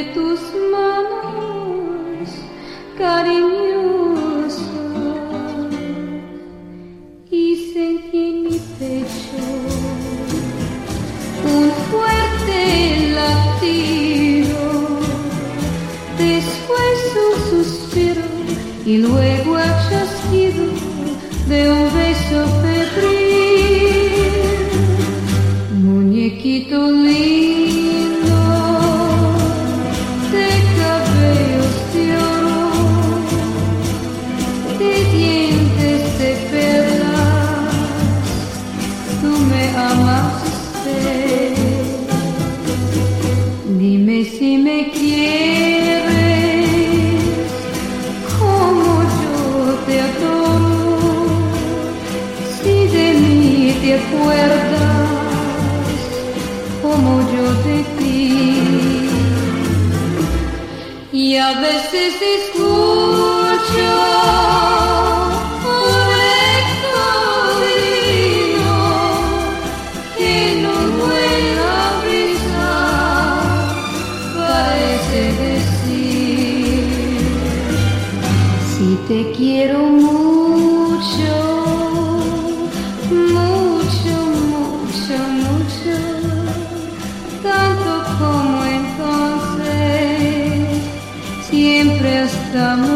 tus manos, cariñoso, y sentí en mi pecho un fuerte latido, después un suspiro y luego el chasquido de un beso febril. Muñequito lindo de cabellos de oro, de dientes de perlas, tú me amaste. Dime si me quieres como yo te adoro, si de mí te acuerdas como yo de ti. Y a veces escucho un eco divino que no vuela a brisa, parece decir: si te quiero mucho, mucho, mucho, mucho, tanto como entonces, siempre hasta